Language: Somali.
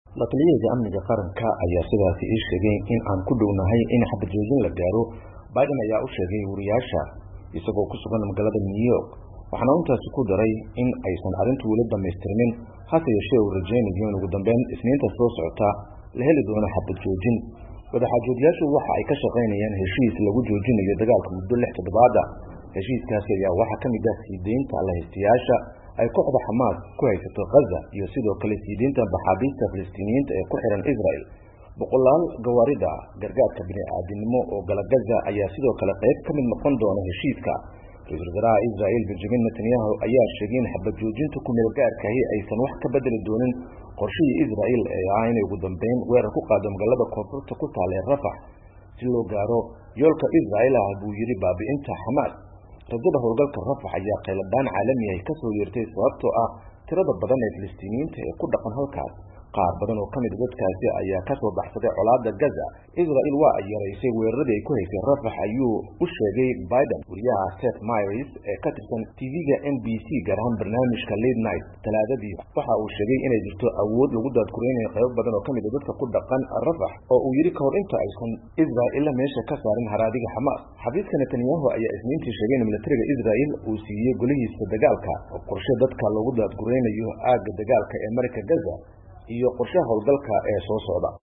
La-taliyaha amniga qaranka ayaa sidaasi ii sheegay in aan ku dhownahay in xabad joojin la gaaro. Biden ayaa u sheegay wariyaasha isagoo ku sugan magaalada New York, waxaana intaasi ku daray in aysan arrintu weli dhamaystirmin, hase yeeshee uu rajaynayo in ugu dambeyn Isniinta soo socota la heli doono xabad joojin. Wadaxaajoodyaashu waxa ay ka shaqaynayaan heshiis lagu joojinayo dagaalka muddo 6 toddobaad ah. Heshiiskaasi ayaa waxaa ka mid ah sii deynta lahaystayaasha ay kooxda Xamaas ku haysato Gaza iyo sidoo kale sii deynta maxaabiista Falastiiniyiinta ee ku xiran Israel. Boqolaal gawaarida gargaarka bini'aadanimo oo gala Gaza ayaa sidoo kale qayb ka mid noqon doona heshiiska. Ra'iisul Wasaaraha Israel Benjamin Netanyahu ayaa sheegay in xabad joojinta ku meel gaarkahi aysan wax ka bedeli doonin qorshihii Israel ee ah inay ugu dambeyn weerar ku qaado magaalada koonfurta ku taal ee Rafah si loo gaaro yoolka Israel buu yiri baabi'inta Xamaas. Rajada howlgalka Rafah ayaa qayladaan caalami ah ka soo yeertay sababtoo ah tirada badan ee Falastiiniyiinta ee ku dhaqan halkaas. Qaar badan oo kamid dadkaasi ayaa ka soo baxsaday colaadda Gaza. Israel waa ay yaraysay weeraradii ay ku haysay Rafah, ayuu u sheegay Biden. Wariyaha Seth Meyers ee ka tirsan TV-ga NBC gaar ahaan barnaamijka Late Night Talaadadii waxa uu sheegay inay jirto awood lagu daadgureynayo qaybo badan oo kamid dadka ku dhaqan Rafah, oo uu yiri ka hor inta aysan Israel meesha ka saarin haraadiga Xamaas. Xafiiska Netanyahu ayaa Isniintii sheegay in militariga Israel uu siiyay golihiisa dagaalka oo qorshe dadka lagu daadgureynayo aagga dagaalka ee marka Gaza iyo qorshaha howlgalka ee soo socda.